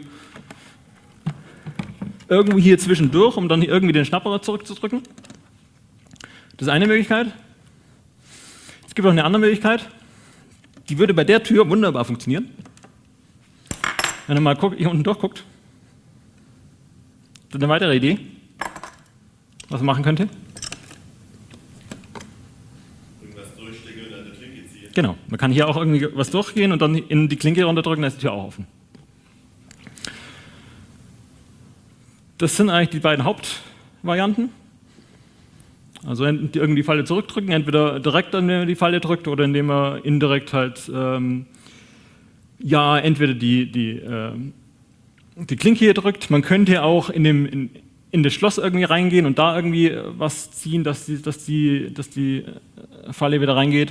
irgendwo hier zwischendurch, um dann hier irgendwie den Schnapper zurückzudrücken. Das ist eine Möglichkeit. Es gibt auch eine andere Möglichkeit. Die würde bei der Tür wunderbar funktionieren. Wenn ihr mal hier unten durchguckt. Das ist eine weitere Idee, was man machen könnte. Genau, man kann hier auch irgendwie was durchgehen und dann in die Klinke runterdrücken, dann ist die Tür auch offen. Das sind eigentlich die beiden Hauptvarianten. Also irgendwie die Falle zurückdrücken, entweder direkt, indem man die Falle drückt, oder indem man indirekt halt, ähm, ja, entweder die, die, ähm, die Klinke hier drückt. Man könnte auch in, dem, in, in das Schloss irgendwie reingehen und da irgendwie was ziehen, dass die, dass die, dass die Falle wieder reingeht.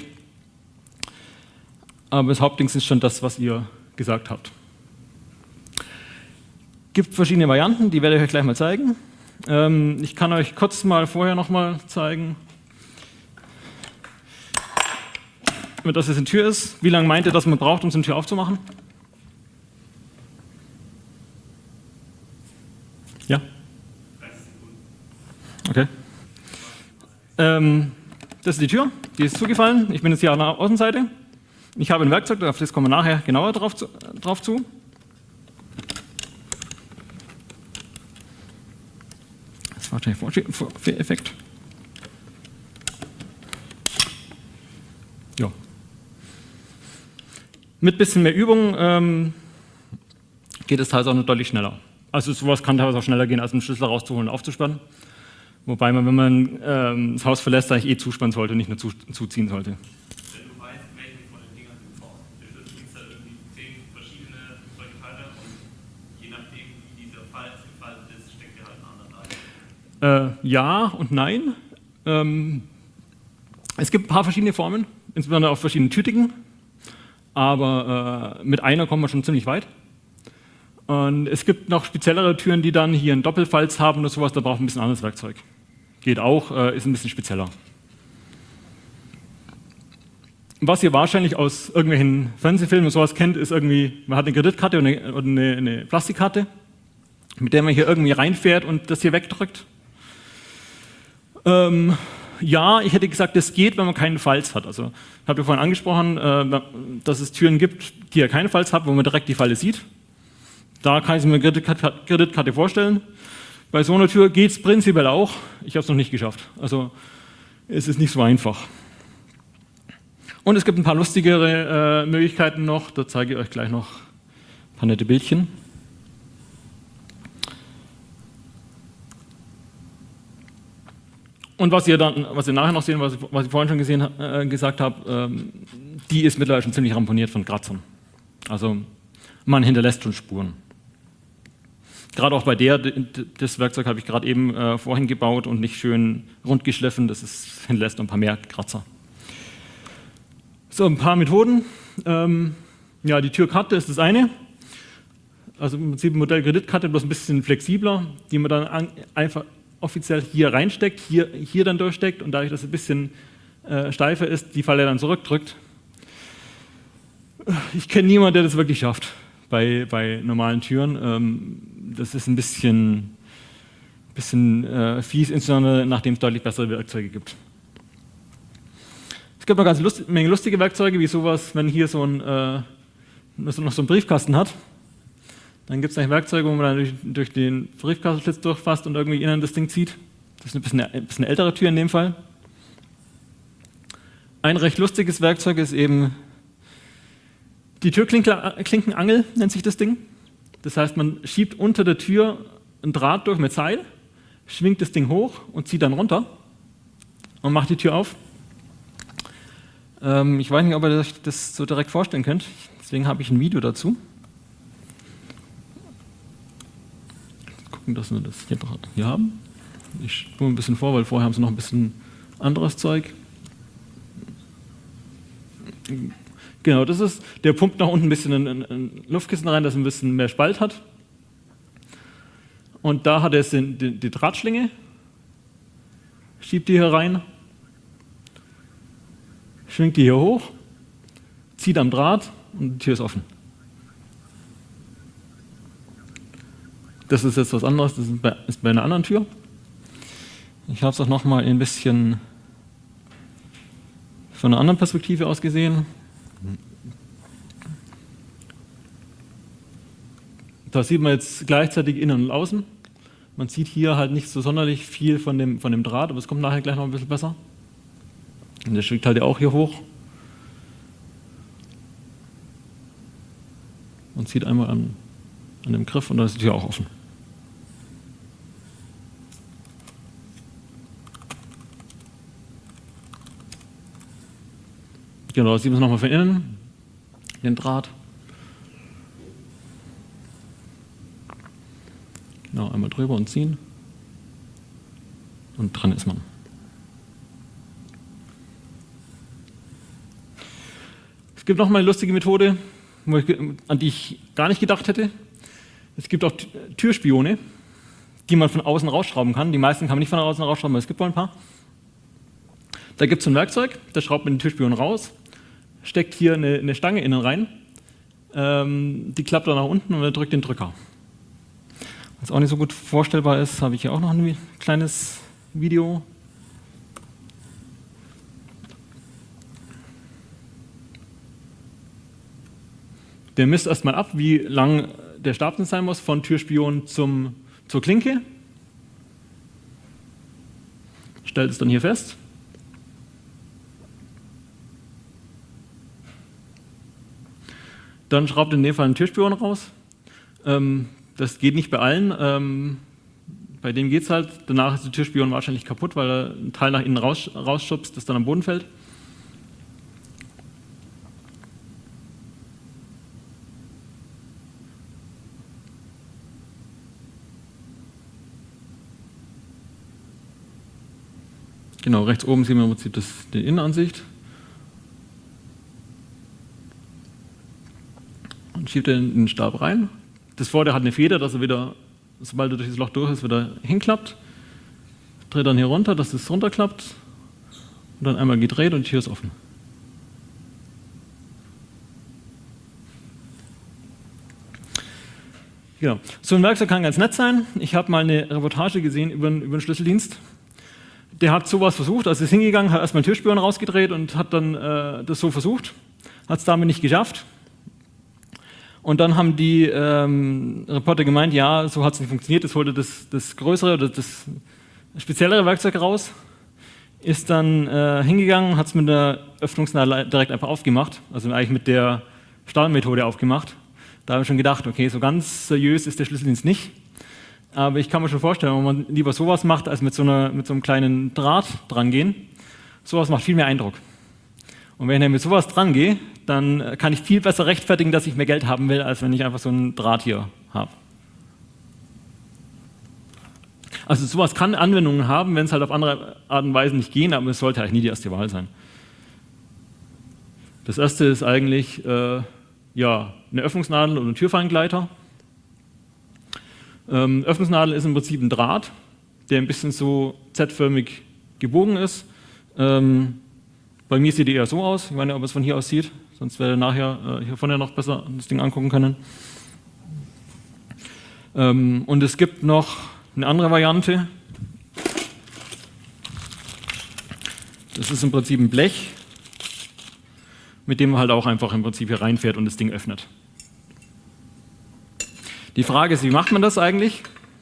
Aber das Hauptding ist schon das, was ihr gesagt habt. Es gibt verschiedene Varianten, die werde ich euch gleich mal zeigen. Ähm, ich kann euch kurz mal vorher noch mal zeigen, dass es eine Tür ist. Wie lange meint ihr, dass man braucht, um so eine Tür aufzumachen? Ja? Okay. Ähm, das ist die Tür, die ist zugefallen. Ich bin jetzt hier an der Außenseite. Ich habe ein Werkzeug, auf das kommen wir nachher genauer drauf zu. Drauf zu. Das war wahrscheinlich Vorführeffekt. Ja. Mit ein bisschen mehr Übung ähm, geht es teilweise auch noch deutlich schneller. Also sowas kann teilweise auch schneller gehen, als einen Schlüssel rauszuholen und aufzuspannen. Wobei man, wenn man ähm, das Haus verlässt, eigentlich eh zuspannen sollte, nicht nur zu, zuziehen sollte. Äh, ja und nein. Ähm, es gibt ein paar verschiedene Formen, insbesondere auf verschiedenen Tütigen, aber äh, mit einer kommt man schon ziemlich weit. Und es gibt noch speziellere Türen, die dann hier einen Doppelfalz haben oder sowas, da braucht man ein bisschen anderes Werkzeug. Geht auch, äh, ist ein bisschen spezieller. Was ihr wahrscheinlich aus irgendwelchen Fernsehfilmen und sowas kennt, ist irgendwie, man hat eine Kreditkarte oder eine, oder eine, eine Plastikkarte, mit der man hier irgendwie reinfährt und das hier wegdrückt. Ähm, ja, ich hätte gesagt, das geht, wenn man keinen Falz hat. Also, ich habe ja vorhin angesprochen, äh, dass es Türen gibt, die ja keinen Falz haben, wo man direkt die Falle sieht. Da kann ich mir eine Kreditkarte, Kreditkarte vorstellen. Bei so einer Tür geht es prinzipiell auch. Ich habe es noch nicht geschafft. Also, es ist nicht so einfach. Und es gibt ein paar lustigere äh, Möglichkeiten noch. Da zeige ich euch gleich noch ein paar nette Bildchen. Und was ihr dann, was ihr nachher noch sehen, was ich, was ich vorhin schon gesehen, äh, gesagt habe, ähm, die ist mittlerweile schon ziemlich ramponiert von Kratzern. Also man hinterlässt schon Spuren. Gerade auch bei der, das Werkzeug habe ich gerade eben äh, vorhin gebaut und nicht schön rund geschliffen, das ist, hinterlässt noch ein paar mehr Kratzer. So, ein paar Methoden. Ähm, ja, die Türkarte ist das eine. Also im Prinzip Modell Kreditkarte, bloß ein bisschen flexibler, die man dann an, einfach offiziell hier reinsteckt, hier, hier dann durchsteckt und dadurch, dass es ein bisschen äh, steifer ist, die Falle dann zurückdrückt. Ich kenne niemanden, der das wirklich schafft bei, bei normalen Türen. Ähm, das ist ein bisschen, bisschen äh, fies, insbesondere nachdem es deutlich bessere Werkzeuge gibt. Es gibt noch eine ganze Lust, Menge lustige Werkzeuge, wie sowas, wenn hier so ein, äh, noch so einen Briefkasten hat. Dann gibt es ein Werkzeug, wo man dann durch, durch den Briefkastenschlitz durchfasst und irgendwie innen das Ding zieht. Das ist ein bisschen, ein bisschen eine ältere Tür in dem Fall. Ein recht lustiges Werkzeug ist eben die Türklinkenangel, nennt sich das Ding. Das heißt, man schiebt unter der Tür einen Draht durch mit Seil, schwingt das Ding hoch und zieht dann runter und macht die Tür auf. Ähm, ich weiß nicht, ob ihr euch das so direkt vorstellen könnt, deswegen habe ich ein Video dazu. gucken, dass wir das hier, hier haben. Ich spule ein bisschen vor, weil vorher haben sie noch ein bisschen anderes Zeug. Genau, das ist, der pumpt nach unten ein bisschen ein, ein, ein Luftkissen rein, das ein bisschen mehr Spalt hat. Und da hat er jetzt den, die, die Drahtschlinge, schiebt die hier rein, schwingt die hier hoch, zieht am Draht und die Tür ist offen. Das ist jetzt was anderes, das ist bei, ist bei einer anderen Tür. Ich habe es auch noch mal ein bisschen von einer anderen Perspektive aus gesehen. Da sieht man jetzt gleichzeitig innen und außen. Man sieht hier halt nicht so sonderlich viel von dem, von dem Draht, aber es kommt nachher gleich noch ein bisschen besser. Und der schwingt halt ja auch hier hoch. Man zieht einmal an, an dem Griff und dann ist die Tür auch offen. Genau, da sieht man es nochmal von innen, den Draht. Genau, einmal drüber und ziehen. Und dran ist man. Es gibt nochmal eine lustige Methode, an die ich gar nicht gedacht hätte. Es gibt auch Türspione, die man von außen rausschrauben kann. Die meisten kann man nicht von außen rausschrauben, aber es gibt wohl ein paar. Da gibt es so ein Werkzeug, das schraubt man den Türspion raus, steckt hier eine, eine Stange innen rein, ähm, die klappt dann nach unten und er drückt den Drücker. Was auch nicht so gut vorstellbar ist, habe ich hier auch noch ein kleines Video. Der misst erstmal ab, wie lang der Stab sein muss, von Türspion zum, zur Klinke. Stellt es dann hier fest. Dann schraubt in dem Fall einen Türspion raus. Ähm, das geht nicht bei allen. Ähm, bei dem geht es halt. Danach ist der Türspion wahrscheinlich kaputt, weil er einen Teil nach innen raus, rausschubst, das dann am Boden fällt. Genau, rechts oben sehen wir im Prinzip das, die Innenansicht. Und schiebt den, den Stab rein. Das Vordere hat eine Feder, dass er wieder, sobald er durch das Loch durch ist, wieder hinklappt. Dreht dann hier runter, dass es runterklappt. Und dann einmal gedreht und die Tür ist offen. Genau. So ein Werkzeug kann ganz nett sein. Ich habe mal eine Reportage gesehen über, über einen Schlüsseldienst. Der hat sowas versucht, also ist hingegangen, hat erstmal einen Türspion rausgedreht und hat dann äh, das so versucht. Hat es damit nicht geschafft. Und dann haben die ähm, Reporter gemeint, ja, so hat es nicht funktioniert, es holte das, das größere oder das speziellere Werkzeug raus, ist dann äh, hingegangen, hat es mit der Öffnungsnadel direkt einfach aufgemacht, also eigentlich mit der Stahlmethode aufgemacht. Da habe ich schon gedacht, okay, so ganz seriös ist der Schlüsseldienst nicht. Aber ich kann mir schon vorstellen, wenn man lieber sowas macht, als mit so, einer, mit so einem kleinen Draht dran gehen, sowas macht viel mehr Eindruck. Und wenn ich mit sowas dran gehe, dann kann ich viel besser rechtfertigen, dass ich mehr Geld haben will, als wenn ich einfach so einen Draht hier habe. Also sowas kann Anwendungen haben, wenn es halt auf andere Art und Weise nicht gehen, aber es sollte eigentlich nie die erste Wahl sein. Das erste ist eigentlich äh, ja, eine Öffnungsnadel oder ein Türfallengleiter. Ähm, Öffnungsnadel ist im Prinzip ein Draht, der ein bisschen so Z-förmig gebogen ist. Ähm, bei mir sieht die eher so aus, ich weiß nicht, ob man es von hier aus sieht, sonst werde ich nachher äh, hier vorne noch besser das Ding angucken können. Ähm, und es gibt noch eine andere Variante. Das ist im Prinzip ein Blech, mit dem man halt auch einfach im Prinzip hier reinfährt und das Ding öffnet. Die Frage ist, wie macht man das eigentlich?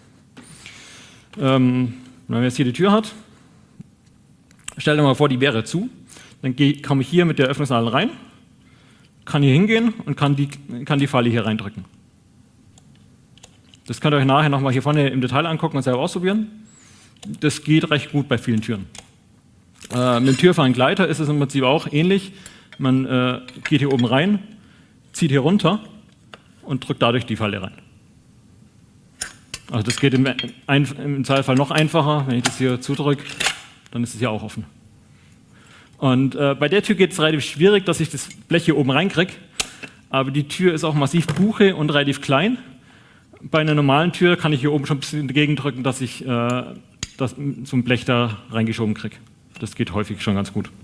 Ähm, wenn man jetzt hier die Tür hat, stellt euch mal vor, die wäre zu. Dann komme ich hier mit der Öffnungsnadel rein, kann hier hingehen und kann die, kann die Falle hier reindrücken. Das könnt ihr euch nachher nochmal hier vorne im Detail angucken und selber ausprobieren. Das geht recht gut bei vielen Türen. Äh, mit dem Türfallengleiter ist es im Prinzip auch ähnlich. Man äh, geht hier oben rein, zieht hier runter und drückt dadurch die Falle rein. Also das geht im, ein, im Zweifelsfall noch einfacher. Wenn ich das hier zudrücke, dann ist es hier auch offen. Und äh, bei der Tür geht es relativ schwierig, dass ich das Blech hier oben reinkriege. Aber die Tür ist auch massiv buche und relativ klein. Bei einer normalen Tür kann ich hier oben schon ein bisschen dagegen drücken, dass ich äh, das, so ein Blech da reingeschoben kriege. Das geht häufig schon ganz gut.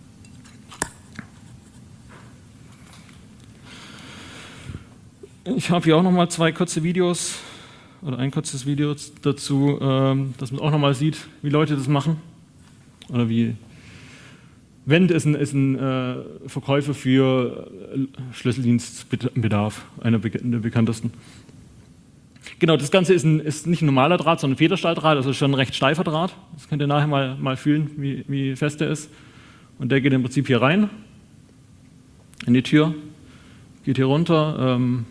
Ich habe hier auch noch mal zwei kurze Videos oder ein kurzes Video dazu, ähm, dass man auch noch mal sieht, wie Leute das machen. Oder wie Wendt ist ein, ist ein äh, Verkäufer für Schlüsseldienstbedarf, einer der bekanntesten. Genau, das Ganze ist, ein, ist nicht ein normaler Draht, sondern ein Federstahldraht, also schon ein recht steifer Draht. Das könnt ihr nachher mal, mal fühlen, wie, wie fest der ist. Und der geht im Prinzip hier rein, in die Tür, geht hier runter. Ähm,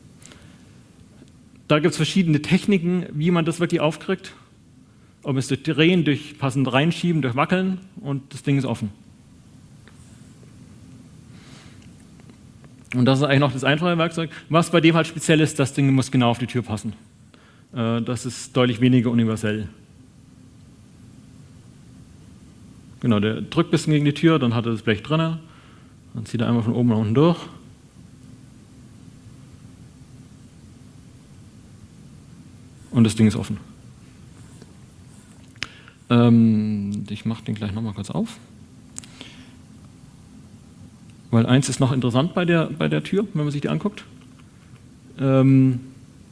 da gibt es verschiedene Techniken, wie man das wirklich aufkriegt. Ob es durch Drehen, durch passend reinschieben, durch Wackeln und das Ding ist offen. Und das ist eigentlich noch das einfache Werkzeug. Was bei dem halt speziell ist, das Ding muss genau auf die Tür passen. Das ist deutlich weniger universell. Genau, der drückt ein bisschen gegen die Tür, dann hat er das Blech drin. Dann zieht er einmal von oben nach unten durch. Und das Ding ist offen. Ähm, ich mache den gleich nochmal kurz auf. Weil eins ist noch interessant bei der, bei der Tür, wenn man sich die anguckt. Ähm,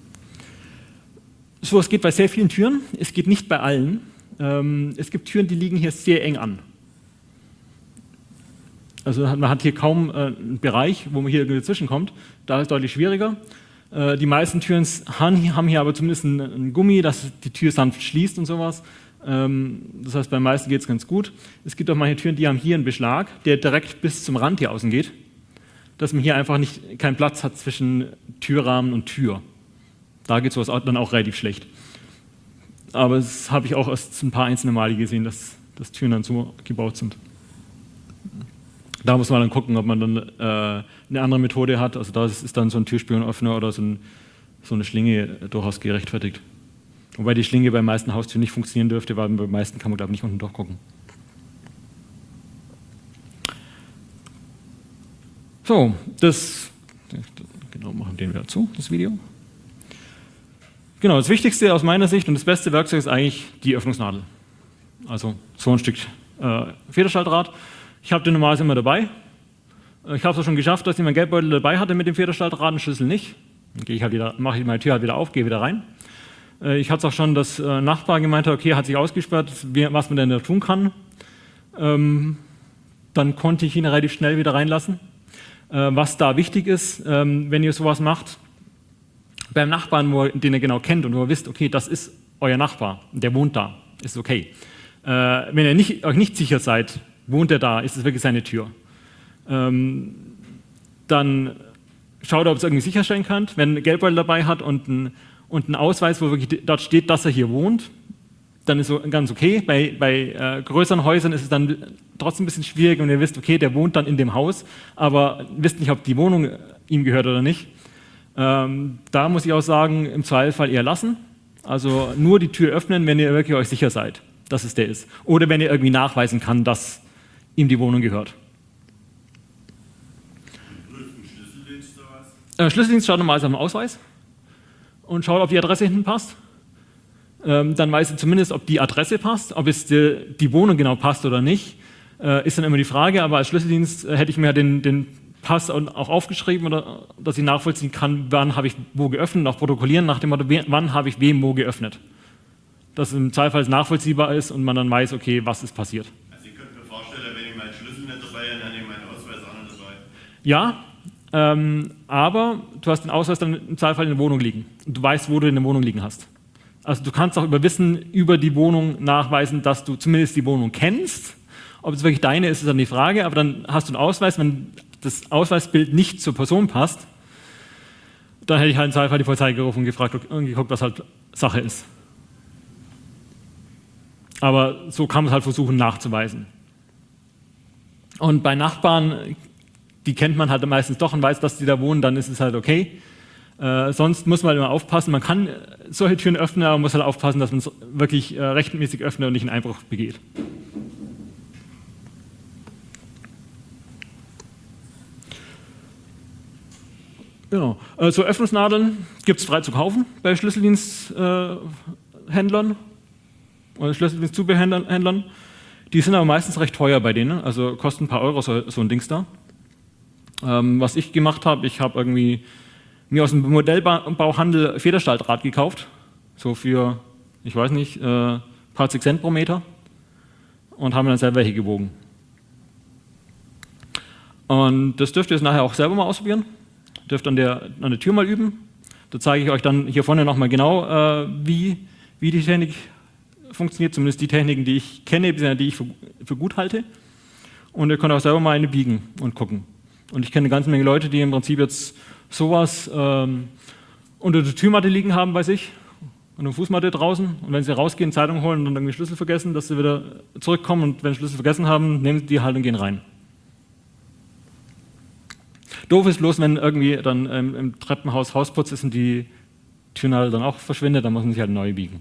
so, es geht bei sehr vielen Türen, es geht nicht bei allen. Ähm, es gibt Türen, die liegen hier sehr eng an. Also man hat hier kaum äh, einen Bereich, wo man hier irgendwie dazwischenkommt. Da ist es deutlich schwieriger. Äh, die meisten Türen haben hier aber zumindest einen, einen Gummi, dass die Tür sanft schließt und sowas. Das heißt, bei den meisten geht es ganz gut. Es gibt auch manche Türen, die haben hier einen Beschlag, der direkt bis zum Rand hier außen geht, dass man hier einfach nicht, keinen Platz hat zwischen Türrahmen und Tür. Da geht sowas dann auch relativ schlecht. Aber das habe ich auch erst ein paar einzelne Male gesehen, dass, dass Türen dann so gebaut sind. Da muss man dann gucken, ob man dann äh, eine andere Methode hat. Also da ist dann so ein Türspionöffner oder so, ein, so eine Schlinge durchaus gerechtfertigt. Wobei die Schlinge bei den meisten Haustüren nicht funktionieren dürfte, weil bei den meisten kann man, glaube ich, nicht unten durchgucken. So, das, genau, machen wir den wieder zu, das Video. Genau, das Wichtigste aus meiner Sicht und das beste Werkzeug ist eigentlich die Öffnungsnadel. Also so ein Stück äh, Federstahldraht. Ich habe den normalerweise immer dabei. Ich habe es auch schon geschafft, dass ich meinen Geldbeutel dabei hatte mit dem Federstahldraht, den Schlüssel nicht. Dann gehe ich halt wieder, mache ich meine Tür halt wieder auf, gehe wieder rein. Ich hatte es auch schon, dass äh, Nachbar gemeint hat, okay, hat sich ausgesperrt, wie, was man denn da tun kann. Ähm, dann konnte ich ihn relativ schnell wieder reinlassen. Äh, was da wichtig ist, ähm, wenn ihr sowas macht, beim Nachbarn, wo, den ihr genau kennt und wo ihr wisst, okay, das ist euer Nachbar, der wohnt da, ist okay. Äh, wenn ihr nicht, euch nicht sicher seid, wohnt er da, ist es wirklich seine Tür. Ähm, dann schaut, ob ihr es irgendwie sicherstellen könnt. Wenn ein Geldbeutel dabei hat und ein und ein Ausweis, wo wirklich dort steht, dass er hier wohnt, dann ist so ganz okay. Bei, bei äh, größeren Häusern ist es dann trotzdem ein bisschen schwierig und ihr wisst, okay, der wohnt dann in dem Haus, aber wisst nicht, ob die Wohnung ihm gehört oder nicht. Ähm, da muss ich auch sagen, im Zweifelsfall eher lassen. Also nur die Tür öffnen, wenn ihr wirklich euch sicher seid, dass es der ist. Oder wenn ihr irgendwie nachweisen kann, dass ihm die Wohnung gehört. Schlüsseldienst oder was? Äh, Schlüsseldienst schaut normalerweise am Ausweis und schaut, ob die Adresse hinten passt. Ähm, dann weiß ich zumindest, ob die Adresse passt, ob es die, die Wohnung genau passt oder nicht, äh, ist dann immer die Frage. Aber als Schlüsseldienst äh, hätte ich mir den, den Pass auch aufgeschrieben, oder, dass ich nachvollziehen kann, wann habe ich wo geöffnet, und auch protokollieren nach dem Motto, wann habe ich wem wo geöffnet. Dass es im Zweifel nachvollziehbar ist und man dann weiß, okay, was ist passiert. Also ich könnte mir vorstellen, wenn ich meinen Schlüssel nicht dabei habe, dann habe ich meinen Ausweis auch nicht dabei. Ja, ähm, aber du hast den Ausweis dann im Zweifel in der Wohnung liegen. Und du weißt, wo du in der Wohnung liegen hast. Also du kannst auch über Wissen über die Wohnung nachweisen, dass du zumindest die Wohnung kennst. Ob es wirklich deine ist, ist dann die Frage, aber dann hast du einen Ausweis. Wenn das Ausweisbild nicht zur Person passt, dann hätte ich halt im Zweifel die Polizei gerufen und gefragt und geguckt, was halt Sache ist. Aber so kann man es halt versuchen nachzuweisen. Und bei Nachbarn, die kennt man halt meistens doch und weiß, dass die da wohnen, dann ist es halt okay. Äh, sonst muss man halt immer aufpassen, man kann solche Türen öffnen, aber man muss halt aufpassen, dass man es wirklich äh, rechtmäßig öffnet und nicht einen Einbruch begeht. Genau. Äh, so Öffnungsnadeln gibt es frei zu kaufen bei Schlüsseldiensthändlern äh, oder Schlüsseldienstzubehörhändlern. Die sind aber meistens recht teuer bei denen, also kosten ein paar Euro so, so ein Dings da. Ähm, was ich gemacht habe, ich habe irgendwie mir aus dem Modellbauhandel Federstahldraht gekauft, so für, ich weiß nicht, äh, ein paar zig Cent pro Meter und habe mir dann selber welche gewogen. Und das dürft ihr jetzt nachher auch selber mal ausprobieren. Dürft an der, an der Tür mal üben. Da zeige ich euch dann hier vorne nochmal genau, äh, wie, wie die Technik funktioniert, zumindest die Techniken, die ich kenne, die ich für, für gut halte. Und ihr könnt auch selber mal eine biegen und gucken. Und ich kenne eine ganze Menge Leute, die im Prinzip jetzt sowas ähm, unter der Türmatte liegen haben bei sich, unter der Fußmatte draußen. Und wenn sie rausgehen, Zeitung holen und dann irgendwie Schlüssel vergessen, dass sie wieder zurückkommen und wenn sie Schlüssel vergessen haben, nehmen sie die halt und gehen rein. Doof ist bloß, wenn irgendwie dann ähm, im Treppenhaus Hausputz ist und die Türnadel dann auch verschwindet, dann muss man sich halt neu biegen.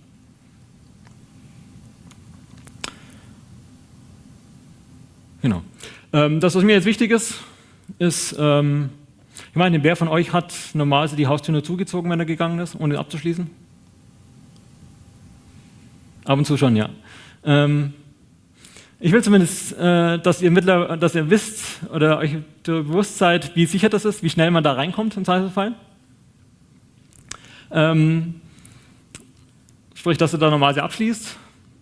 Genau. Ähm, das, was mir jetzt wichtig ist, ist, ähm, ich meine, wer von euch hat normalerweise die Haustür nur zugezogen, wenn er gegangen ist, ohne abzuschließen? Ab und zu schon, ja. Ähm, ich will zumindest, äh, dass, ihr mittler, dass ihr wisst oder euch bewusst seid, wie sicher das ist, wie schnell man da reinkommt im Zweifelsfall. Ähm, sprich, dass ihr da normalerweise abschließt.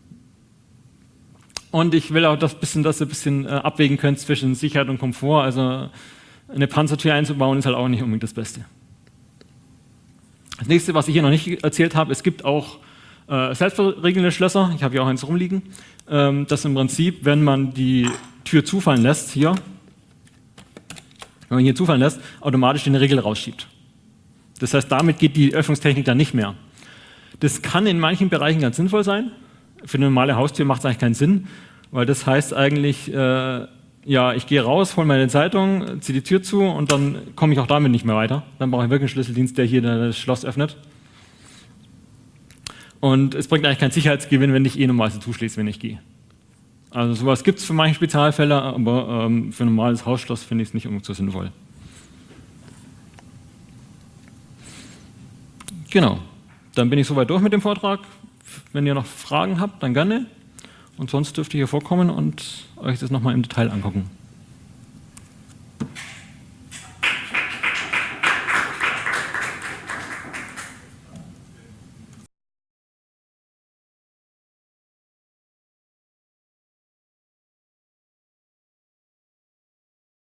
Und ich will auch, das bisschen, dass ihr ein bisschen äh, abwägen könnt zwischen Sicherheit und Komfort. Also eine Panzertür einzubauen ist halt auch nicht unbedingt das Beste. Das nächste, was ich hier noch nicht erzählt habe, es gibt auch äh, selbstverriegelnde Schlösser. Ich habe hier auch eins rumliegen. Ähm, das im Prinzip, wenn man die Tür zufallen lässt, hier, wenn man hier zufallen lässt, automatisch den Riegel rausschiebt. Das heißt, damit geht die Öffnungstechnik dann nicht mehr. Das kann in manchen Bereichen ganz sinnvoll sein. Für eine normale Haustür macht es eigentlich keinen Sinn, weil das heißt eigentlich, äh, ja, ich gehe raus, hole meine Zeitung, ziehe die Tür zu und dann komme ich auch damit nicht mehr weiter. Dann brauche ich wirklich einen Schlüsseldienst, der hier das Schloss öffnet. Und es bringt eigentlich keinen Sicherheitsgewinn, wenn ich eh normalerweise zuschließe, wenn ich gehe. Also sowas gibt es für manche Spezialfälle, aber ähm, für ein normales Hausschloss finde ich es nicht unbedingt so sinnvoll. Genau, dann bin ich soweit durch mit dem Vortrag. Wenn ihr noch Fragen habt, dann gerne. Und sonst dürft ihr hier vorkommen und euch das nochmal im Detail angucken.